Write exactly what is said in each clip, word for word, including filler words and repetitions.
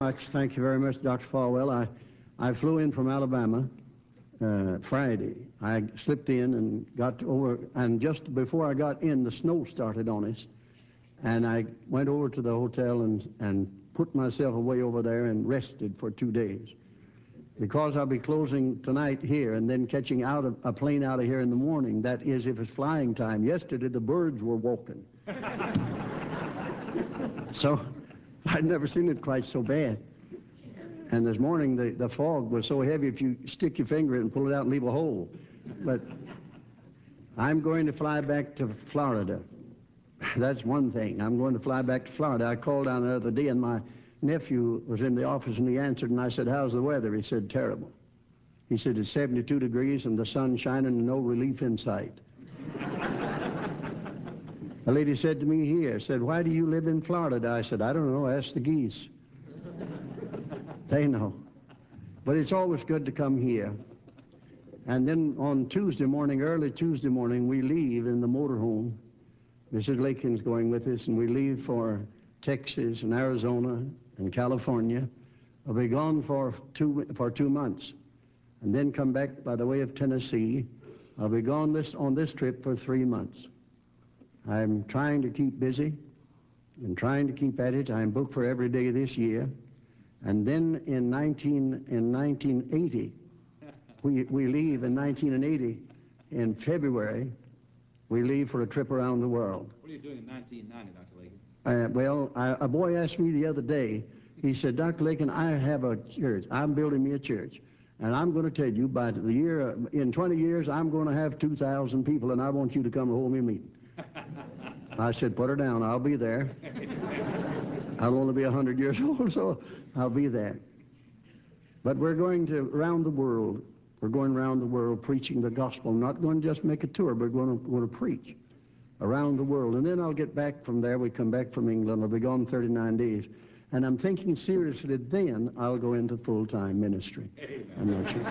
Much. Thank you very much, Doctor Falwell. I, I flew in from Alabama uh, Friday. I slipped in and got over, and just before I got in, the snow started on us, and I went over to the hotel and, and put myself away over there and rested for two days. Because I'll be closing tonight here and then catching out of, a plane out of here in the morning, that is if it's flying time. Yesterday, the birds were walking. So I'd never seen it quite so bad. And this morning, the, the fog was so heavy, if you stick your finger in and pull it out and leave a hole. But I'm going to fly back to Florida. That's one thing. I'm going to fly back to Florida. I called down the other day, and my nephew was in the office, and he answered, and I said, "How's the weather?" He said, "Terrible." He said, "It's seventy-two degrees, and the sun shining, and no relief in sight." A lady said to me here, said, "Why do you live in Florida?" I said, "I don't know. Ask the geese." They know. But it's always good to come here. And then on Tuesday morning, early Tuesday morning, we leave in the motorhome. Missus Lakin's going with us, and we leave for Texas and Arizona and California. We'll be gone for two, for two months, and then come back by the way of Tennessee. I'll be gone this, on this trip for three months. I'm trying to keep busy and trying to keep at it. I'm booked for every day this year. And then in nineteen in nineteen eighty, we we leave in nineteen eighty in February. We leave for a trip around the world. What are you doing in nineteen ninety, Doctor Lakin? Uh, well, I, a boy asked me the other day. He said, "Doctor Lakin, I have a church. I'm building me a church, and I'm going to tell you by the year in twenty years, I'm going to have two thousand people, and I want you to come and hold me a meeting." I said, "Put her down. I'll be there. I'll only be one hundred years old, so I'll be there." But we're going to around the world. We're going around the world preaching the gospel. I'm not going to just make a tour, but we're going to, we're going to preach around the world. And then I'll get back from there. We come back from England. I'll be gone thirty-nine days. And I'm thinking seriously, then I'll go into full-time ministry. I'm not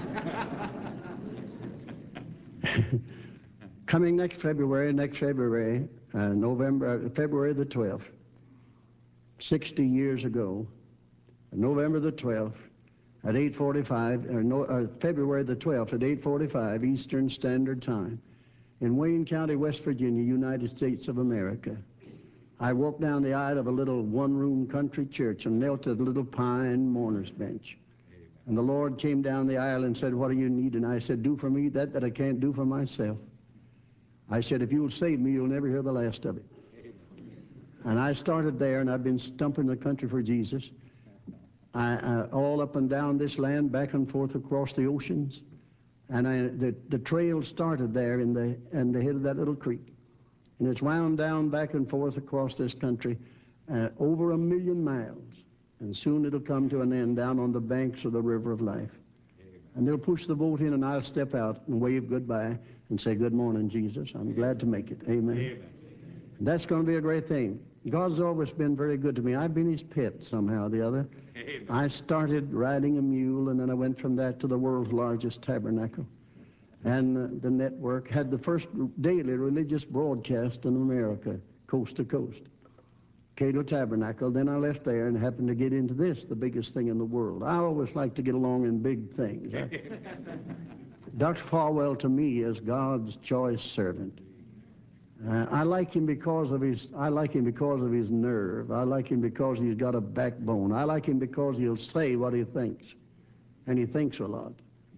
sure. Coming next February, next February, uh, November, uh, February the twelfth, sixty years ago, November the twelfth, at eight forty-five, or no, uh, February the twelfth at eight forty-five Eastern Standard Time, in Wayne County, West Virginia, United States of America. I walked down the aisle of a little one-room country church and knelt at a little pine mourner's bench. And the Lord came down the aisle and said, "What do you need?" And I said, "Do for me that that I can't do for myself." I said, "If you'll save me, you'll never hear the last of it." And I started there, and I've been stumping the country for Jesus. I, uh, all up and down this land, back and forth across the oceans. And I, the, the trail started there in the, in the head of that little creek. And it's wound down back and forth across this country, uh, over a million miles. And soon it'll come to an end down on the banks of the river of life. Amen. And they'll push the boat in, and I'll step out and wave goodbye and say, "Good morning, Jesus. I'm glad to make it." Amen. Amen. That's going to be a great thing. God's always been very good to me. I've been his pet somehow or the other. Amen. I started riding a mule, and then I went from that to the world's largest tabernacle. And uh, the network had the first daily religious broadcast in America, coast to coast. Cato Tabernacle. Then I left there and happened to get into this, the biggest thing in the world. I always like to get along in big things. Doctor Falwell, to me, is God's choice servant. Uh, I like him because of his. I like him because of his nerve. I like him because he's got a backbone. I like him because he'll say what he thinks, and he thinks a lot.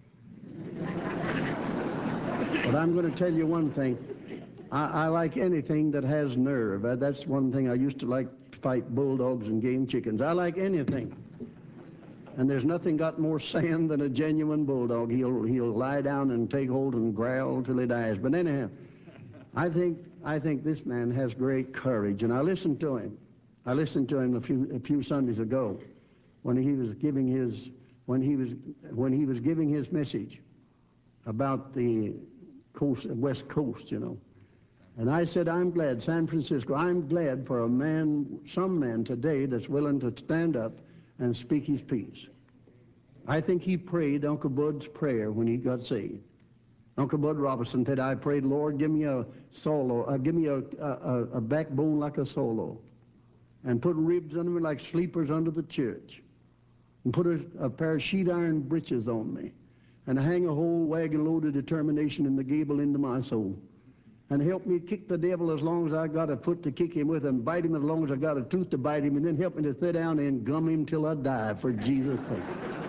But I'm going to tell you one thing. I, I like anything that has nerve. Uh, that's one thing I used to like to fight bulldogs and game chickens. I like anything. And there's nothing got more sand than a genuine bulldog. He'll he'll lie down and take hold and growl till he dies. But anyhow, I think I think this man has great courage, and I listened to him. I listened to him a few a few Sundays ago, when he was giving his when he was when he was giving his message about the coast, West Coast, you know. And I said, I'm glad, San Francisco. I'm glad for a man, some man today that's willing to stand up and speak his piece. I think he prayed Uncle Bud's prayer when he got saved. Uncle Bud Robinson said, "I prayed, Lord, give me a solo, uh, give me a, a, a backbone like a solo, and put ribs under me like sleepers under the church." and put a, a pair of sheet iron breeches on me and hang a whole wagon load of determination in the gable into my soul, and help me kick the devil as long as I got a foot to kick him with, and bite him as long as I got a tooth to bite him, and then help me to sit down and gum him till I die for Jesus' sake.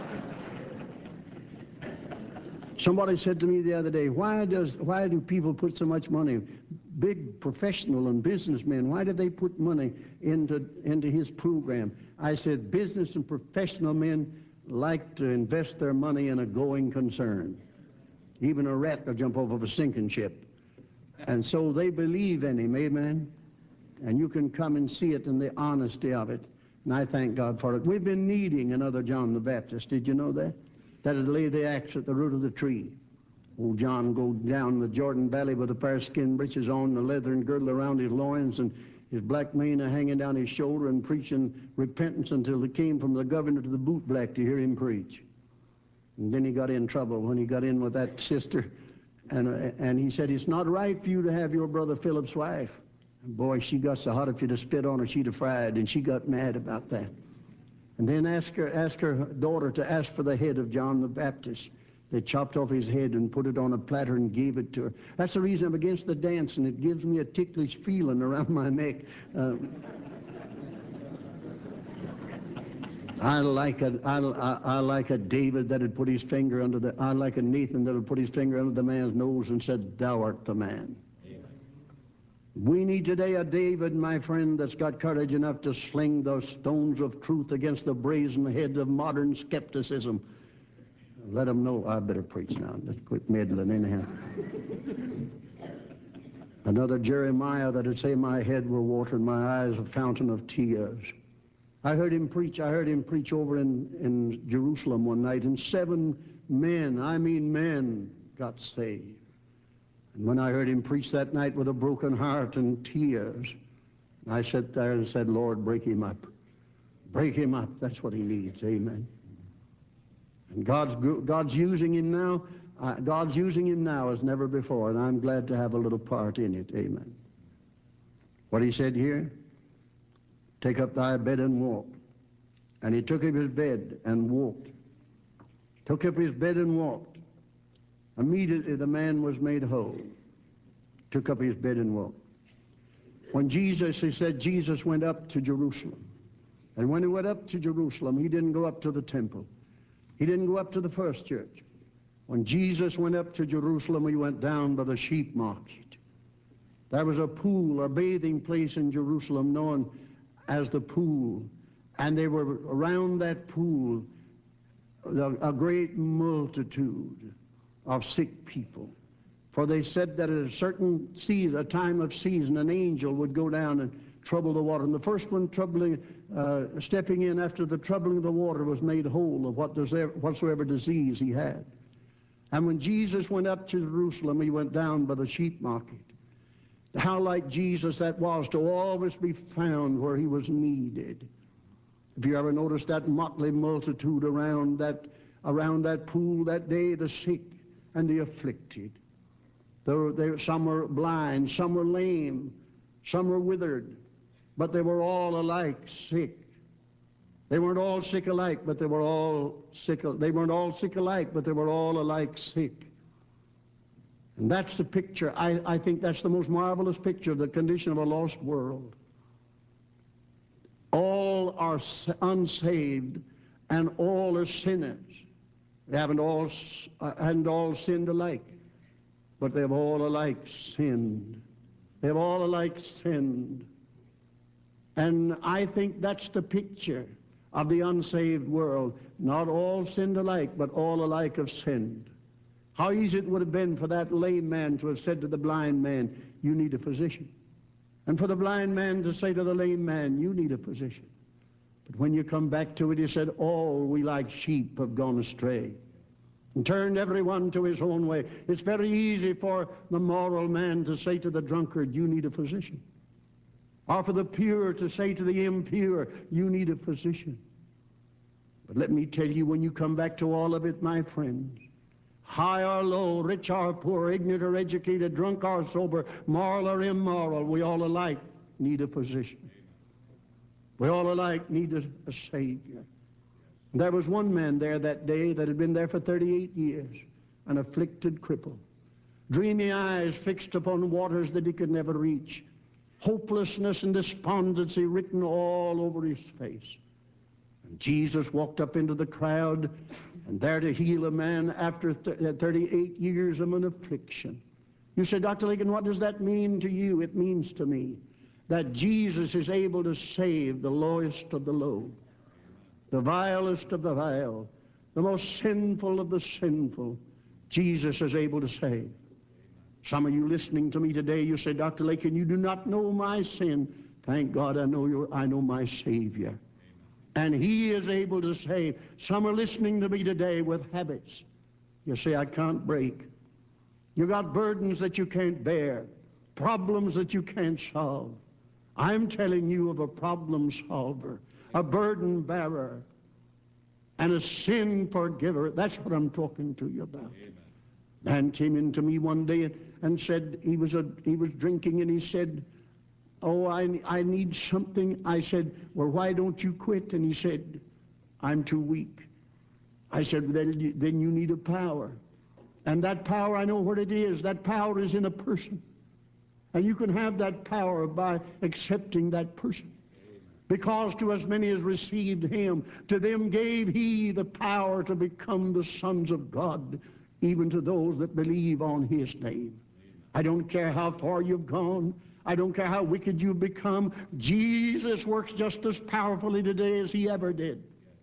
Somebody said to me the other day, why does why do people put so much money, big professional and businessmen, why do they put money into, into his program? I said, business and professional men like to invest their money in a going concern. Even a rat will jump off of a sinking ship. And so they believe in him, amen? And you can come and see it in the honesty of it. And I thank God for it. We've been needing another John the Baptist. Did you know that? That'd lay the axe at the root of the tree. Old John go down the Jordan Valley with a pair of skin breeches on, a leathern girdle around his loins, and his black mane hanging down his shoulder, and preaching repentance until they came from the governor to the bootblack to hear him preach. And then he got in trouble when he got in with that sister, and, uh, and he said, it's not right for you to have your brother Philip's wife. And boy, she got so hot if you'd have spit on her, she'd have fried, and she got mad about that. And then asked her, asked her daughter to ask for the head of John the Baptist. They chopped off his head and put it on a platter and gave it to her. That's the reason I'm against the dancing. It gives me a ticklish feeling around my neck. Uh, I like a, I, I, I like a David that had put his finger under the, I like a Nathan that had put his finger under the man's nose and said, thou art the man. We need today a David, my friend, that's got courage enough to sling the stones of truth against the brazen head of modern skepticism. Let them know. I better preach now. Let's quit meddling anyhow. Another Jeremiah that would say, my head will water and my eyes a fountain of tears. I heard him preach. I heard him preach over in, in Jerusalem one night, and seven men, I mean men, got saved. And when I heard him preach that night with a broken heart and tears, I sat there and said, Lord, break him up. Break him up. That's what he needs. Amen. And God's, God's using him now. Uh, God's using him now as never before, and I'm glad to have a little part in it. Amen. What he said here, take up thy bed and walk. And he took up his bed and walked. Took up his bed and walked. Immediately the man was made whole. Took up his bed and walked. When Jesus, he said, Jesus went up to Jerusalem. And when he went up to Jerusalem, he didn't go up to the temple. He didn't go up to the first church. When Jesus went up to Jerusalem, he went down by the sheep market. There was a pool, a bathing place in Jerusalem known as the pool. And they were around that pool, a great multitude of sick people. For they said that at a certain season, a time of season, an angel would go down and trouble the water. And the first one troubling, uh, stepping in after the troubling of the water was made whole of what does there, whatsoever disease he had. And when Jesus went up to Jerusalem, he went down by the sheep market. How like Jesus that was to always be found where he was needed. If you ever noticed that motley multitude around that, around that pool that day, the sick and the afflicted. They were, they, some were blind, some were lame, some were withered, but they were all alike sick. They weren't all sick alike, but they were all sick. They weren't all sick alike, but they were all alike sick. And that's the picture. I, I think that's the most marvelous picture of the condition of a lost world. All are unsaved, and all are sinners. They haven't all, uh, haven't all sinned alike, but they've all alike sinned. They've all alike sinned. And I think that's the picture of the unsaved world. Not all sinned alike, but all alike have sinned. How easy it would have been for that lame man to have said to the blind man, you need a physician. And for the blind man to say to the lame man, you need a physician. But when you come back to it, he said, all we like sheep have gone astray and turned everyone to his own way. It's very easy for the moral man to say to the drunkard, you need a physician. Or for the pure to say to the impure, you need a physician. But let me tell you, when you come back to all of it, my friends, high or low, rich or poor, ignorant or educated, drunk or sober, moral or immoral, we all alike need a physician. We all alike need a, a Savior. There was one man there that day that had been there for thirty-eight years, an afflicted cripple, dreamy eyes fixed upon waters that he could never reach, hopelessness and despondency written all over his face. And Jesus walked up into the crowd, and there to heal a man after thirty-eight years of an affliction. You say, Doctor Lincoln, what does that mean to you? It means to me that Jesus is able to save the lowest of the low, the vilest of the vile, the most sinful of the sinful. Jesus is able to save. Some of you listening to me today, you say, Doctor Lincoln, you do not know my sin. Thank God I know you. I know my Savior. And He is able to save. Some are listening to me today with habits. You say, I can't break. You got burdens that you can't bear, problems that you can't solve. I'm telling you of a problem solver, a burden bearer, and a sin forgiver. That's what I'm talking to you about. Amen. Man came in to me one day and said he was a he was drinking, and he said, oh, I, I need something. I said, well, why don't you quit? And he said, I'm too weak. I said, then you, then you need a power. And that power, I know what it is. That power is in a person. And you can have that power by accepting that person. Because to as many as received Him, to them gave He the power to become the sons of God, even to those that believe on His name. I don't care how far you've gone. I don't care how wicked you've become. Jesus works just as powerfully today as He ever did.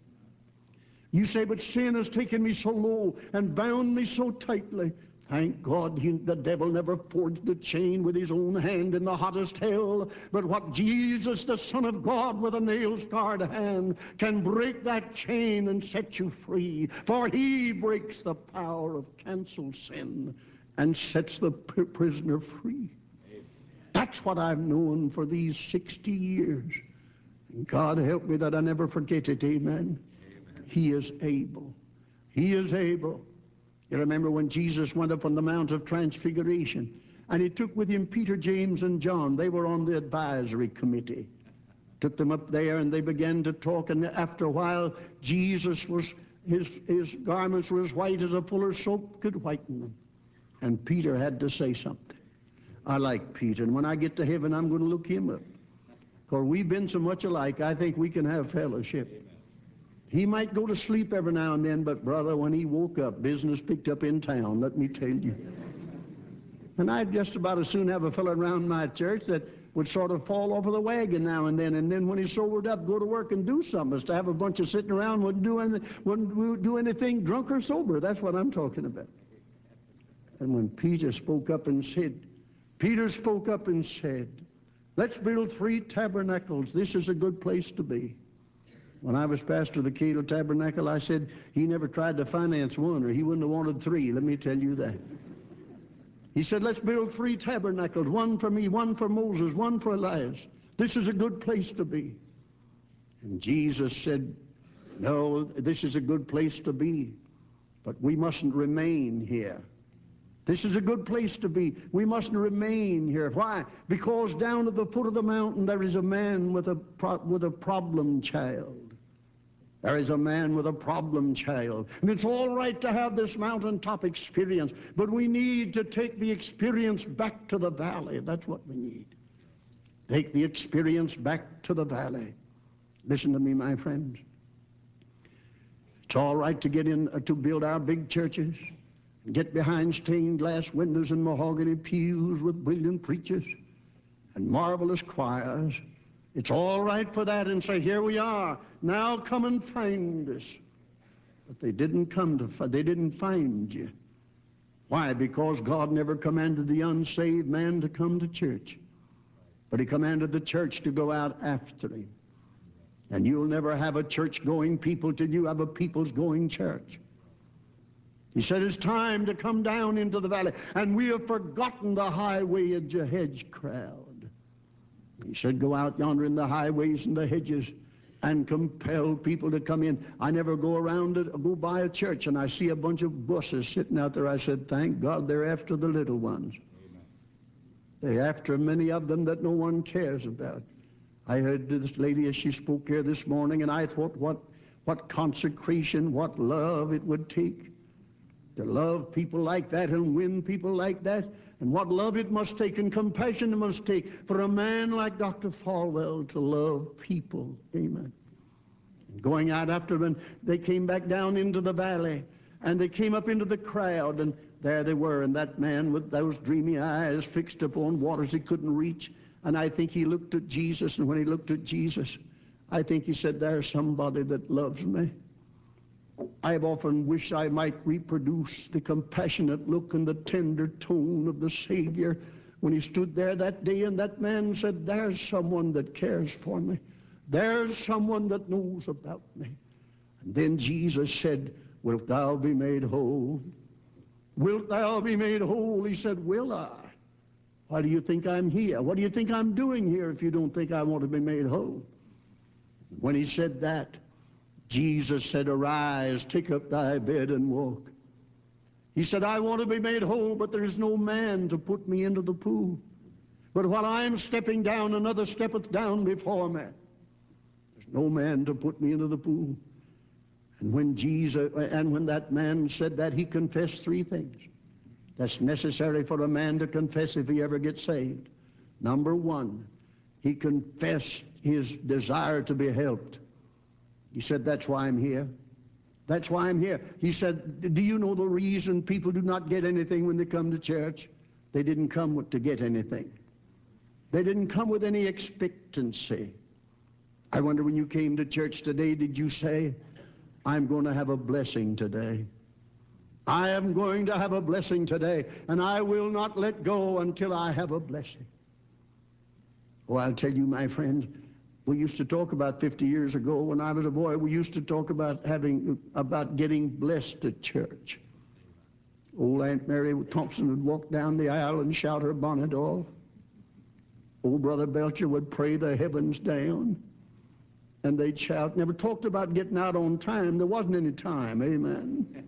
You say, but sin has taken me so low and bound me so tightly. Thank God he, the devil never forged the chain with his own hand in the hottest hell. But what Jesus, the Son of God, with a nail-scarred hand, can break that chain and set you free. For He breaks the power of canceled sin and sets the prisoner free. That's what I've known for these sixty years. God help me that I never forget it. Amen. He is able. He is able. You remember when Jesus went up on the Mount of Transfiguration, and He took with Him Peter, James, and John. They were on the advisory committee. Took them up there, and they began to talk, and after a while, Jesus was, his, his garments were as white as a fuller's soap could whiten them. And Peter had to say something. I like Peter, and when I get to heaven, I'm going to look him up. For we've been so much alike, I think we can have fellowship. He might go to sleep every now and then, but brother, when he woke up, business picked up in town, let me tell you. And I'd just about as soon have a fellow around my church that would sort of fall off of the wagon now and then, and then when he's sobered up, go to work and do something. As to have a bunch of sitting around, wouldn't do anything, wouldn't do anything drunk or sober. That's what I'm talking about. And when Peter spoke up and said, Peter spoke up and said, let's build three tabernacles. This is a good place to be. When I was pastor of the Cato Tabernacle, I said he never tried to finance one, or he wouldn't have wanted three, let me tell you that. He said, let's build three tabernacles, one for me, one for Moses, one for Elias. This is a good place to be. And Jesus said, no, this is a good place to be, but we mustn't remain here. This is a good place to be. We mustn't remain here. Why? Because down at the foot of the mountain there is a man with a, pro with a problem child. There is a man with a problem child. And it's all right to have this mountaintop experience, but we need to take the experience back to the valley. That's what we need. Take the experience back to the valley. Listen to me, my friends. It's all right to get in, uh, to build our big churches, get behind stained glass windows and mahogany pews with brilliant preachers and marvelous choirs. It's all right for that and say, here we are, now come and find us. But they didn't come to, they didn't find you. Why? Because God never commanded the unsaved man to come to church, but He commanded the church to go out after him. And you'll never have a church-going people till you have a people's-going church. He said it's time to come down into the valley, and we have forgotten the highway and the hedge crowd. He said, go out yonder in the highways and the hedges and compel people to come in. I never go around, to, go by a church, and I see a bunch of buses sitting out there. I said, thank God they're after the little ones. Amen. They're after many of them that no one cares about. I heard this lady as she spoke here this morning, and I thought, what, what consecration, what love it would take to love people like that and win people like that, and what love it must take and compassion it must take for a man like Doctor Falwell to love people. Amen. Going out after them, they came back down into the valley, and they came up into the crowd, and there they were, and that man with those dreamy eyes fixed upon waters he couldn't reach. And I think he looked at Jesus, and when he looked at Jesus, I think he said, there's somebody that loves me. I've often wished I might reproduce the compassionate look and the tender tone of the Savior when he stood there that day, and that man said, there's someone that cares for me. There's someone that knows about me. And then Jesus said, wilt thou be made whole? Wilt thou be made whole? He said, will I? Why do you think I'm here? What do you think I'm doing here if you don't think I want to be made whole? When he said that, Jesus said, arise, take up thy bed and walk. He said, I want to be made whole, but there is no man to put me into the pool. But while I'm stepping down, another steppeth down before me. There's no man to put me into the pool. And when Jesus, and when that man said that, he confessed three things that's necessary for a man to confess if he ever gets saved. Number one, he confessed his desire to be helped. He said, that's why I'm here. That's why I'm here. He said, do you know the reason people do not get anything when they come to church? They didn't come to get anything. They didn't come with any expectancy. I wonder, when you came to church today, did you say, I'm going to have a blessing today? I am going to have a blessing today, and I will not let go until I have a blessing. Oh, I'll tell you, my friends, we used to talk about fifty years ago when I was a boy, we used to talk about having, about getting blessed at church. Old Aunt Mary Thompson would walk down the aisle and shout her bonnet off. Old Brother Belcher would pray the heavens down, and they'd shout. Never talked about getting out on time. There wasn't any time, amen.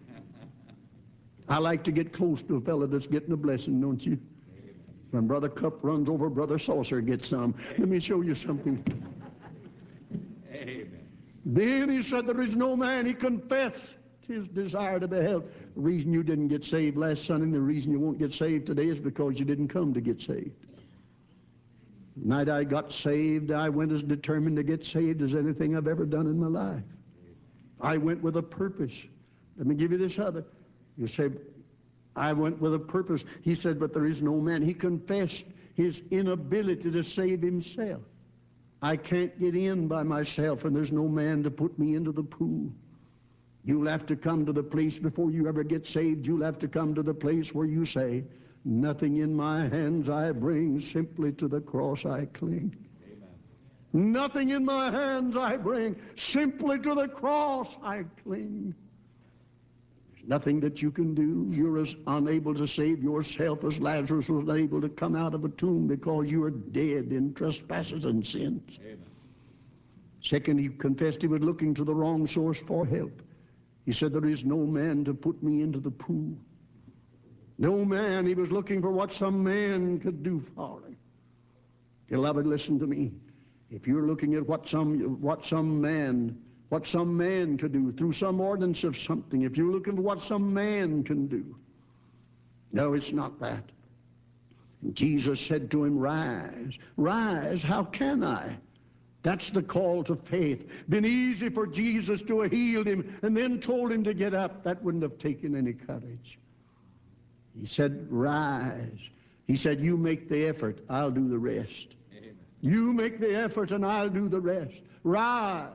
I like to get close to a fellow that's getting a blessing, don't you? When Brother Cup runs over, Brother Saucer gets some. Let me show you something. Amen. Then he said, there is no man. He confessed his desire to be helped. The reason you didn't get saved last Sunday, and the reason you won't get saved today, is because you didn't come to get saved. The night I got saved, I went as determined to get saved as anything I've ever done in my life. I went with a purpose. Let me give you this other. You say, I went with a purpose. He said, but there is no man. He confessed his inability to save himself. I can't get in by myself, and there's no man to put me into the pool. You'll have to come to the place before you ever get saved. You'll have to come to the place where you say, nothing in my hands I bring, simply to the cross I cling. Amen. Nothing in my hands I bring, simply to the cross I cling. Nothing that you can do. You're as unable to save yourself as Lazarus was able to come out of a tomb, because you are dead in trespasses and sins. Amen. Second, he confessed he was looking to the wrong source for help. He said, there is no man to put me into the pool. No man. He was looking for what some man could do for him. Beloved, listen to me. If you're looking at what some, what some man what some man could do through some ordinance of something, if you're looking for what some man can do, no, it's not that. And Jesus said to him, rise. Rise, how can I? That's the call to faith. Been easy for Jesus to have healed him and then told him to get up. That wouldn't have taken any courage. He said, rise. He said, you make the effort, I'll do the rest. Amen. You make the effort and I'll do the rest. Rise.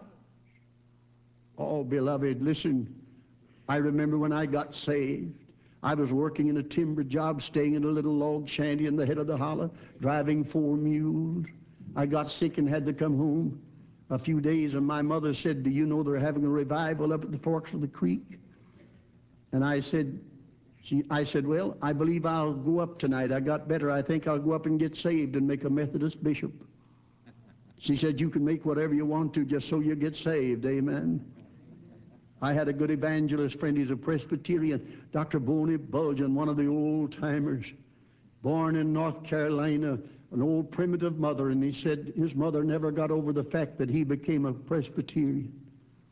Oh, beloved, listen, I remember when I got saved, I was working in a timber job, staying in a little log shanty in the head of the hollow, driving four mules. I got sick and had to come home a few days, and my mother said, do you know they're having a revival up at the forks of the creek? And I said, she, I said, well, I believe I'll go up tonight. I got better. I think I'll go up and get saved and make a Methodist bishop. She said, you can make whatever you want to just so you get saved, amen. I had a good evangelist friend. He's a Presbyterian, Doctor Boney Bulgeon, one of the old-timers, born in North Carolina, an old primitive mother, and he said his mother never got over the fact that he became a Presbyterian.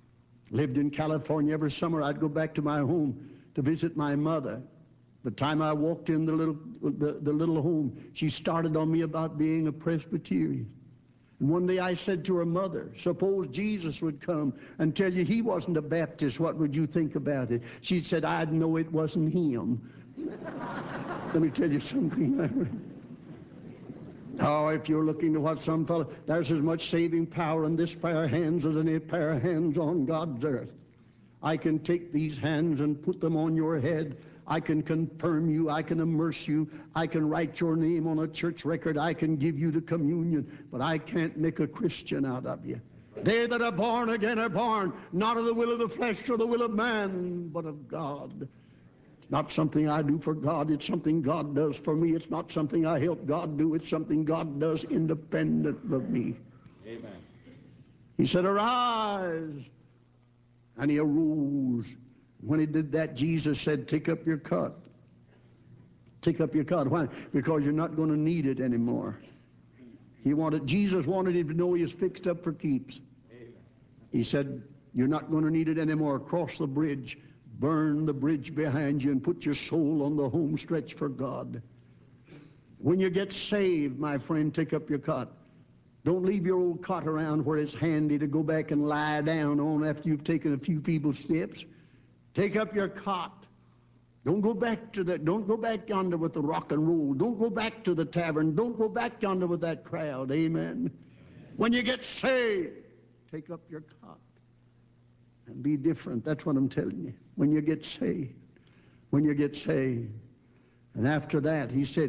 Lived in California. Every summer I'd go back to my home to visit my mother. The time I walked in the little, the, the little home, she started on me about being a Presbyterian. And one day I said to her mother, suppose Jesus would come and tell you he wasn't a Baptist, what would you think about it? She said, I'd know it wasn't him. Let me tell you something. Oh, if you're looking to what some fellow, there's as much saving power in this pair of hands as any pair of hands on God's earth. I can take these hands and put them on your head. I can confirm you. I can immerse you. I can write your name on a church record. I can give you the communion, but I can't make a Christian out of you. They that are born again are born, not of the will of the flesh or the will of man, but of God. It's not something I do for God. It's something God does for me. It's not something I help God do. It's something God does independent of me. Amen. He said, arise. And he arose. When he did that, Jesus said, take up your cot. Take up your cot. Why? Because you're not going to need it anymore. He wanted, Jesus wanted him to know he was fixed up for keeps. Amen. He said, you're not going to need it anymore. Cross the bridge. Burn the bridge behind you and put your soul on the home stretch for God. When you get saved, my friend, take up your cot. Don't leave your old cot around where it's handy to go back and lie down on after you've taken a few feeble steps. Take up your cot. Don't go back to that. Don't go back yonder with the rock and roll. Don't go back to the tavern. Don't go back yonder with that crowd. Amen. When you get saved, take up your cot and be different. That's what I'm telling you. When you get saved. When you get saved. And after that, he said,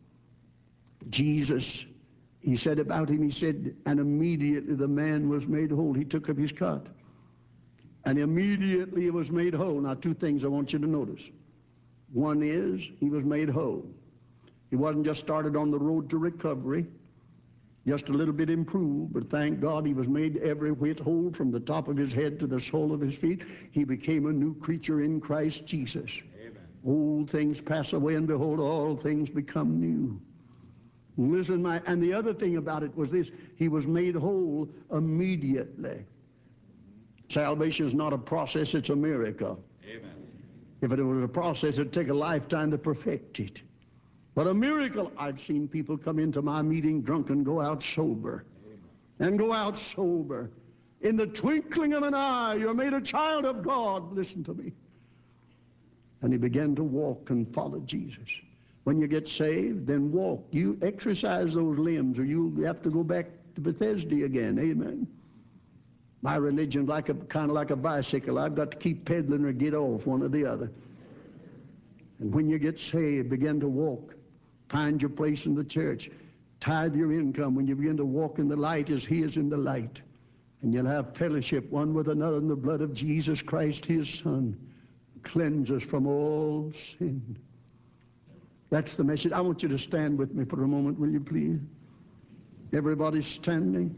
Jesus, he said about him, he said, and immediately the man was made whole. He took up his cot. And immediately he was made whole. Now, two things I want you to notice. One is, he was made whole. He wasn't just started on the road to recovery, just a little bit improved, but thank God he was made every whit whole from the top of his head to the sole of his feet. He became a new creature in Christ Jesus. Amen. Old things pass away, and behold, all things become new. Listen, my, and the other thing about it was this, he was made whole immediately. Salvation is not a process, it's a miracle. Amen. If it was a process, it'd take a lifetime to perfect it. But a miracle, I've seen people come into my meeting drunk and go out sober. Amen. And go out sober. In the twinkling of an eye, you're made a child of God. Listen to me. And he began to walk and follow Jesus. When you get saved, then walk. You exercise those limbs, or you have to go back to Bethesda again. Amen. My religion's like a kind of like a bicycle. I've got to keep pedaling or get off, one or the other. And when you get saved, begin to walk. Find your place in the church. Tithe your income. When you begin to walk in the light as he is in the light. And you'll have fellowship one with another in the blood of Jesus Christ, his Son. Cleanse us from all sin. That's the message. I want you to stand with me for a moment, will you please? Everybody's standing.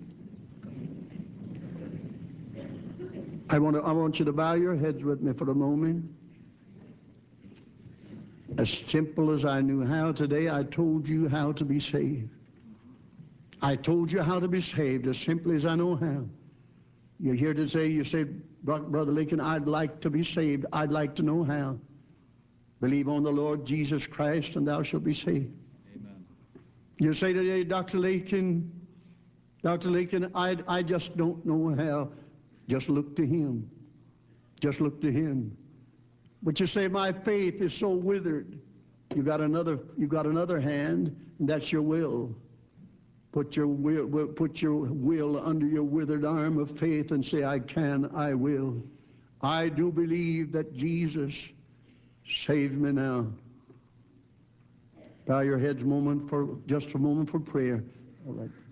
I want, to, I want you to bow your heads with me for a moment. As simple as I knew how today, I told you how to be saved. I told you how to be saved as simply as I know how. You're here to say, you say, Brother Lincoln, I'd like to be saved. I'd like to know how. Believe on the Lord Jesus Christ and thou shalt be saved. Amen. You say today, Doctor Lincoln, Doctor Lincoln, I, I just don't know how. Just look to him. Just look to him. But you say, my faith is so withered. You got another, you got another hand, and that's your will. Put your will, put your will under your withered arm of faith and say, I can, I will. I do believe that Jesus saved me now. Bow your heads a moment for just a moment for prayer. All right.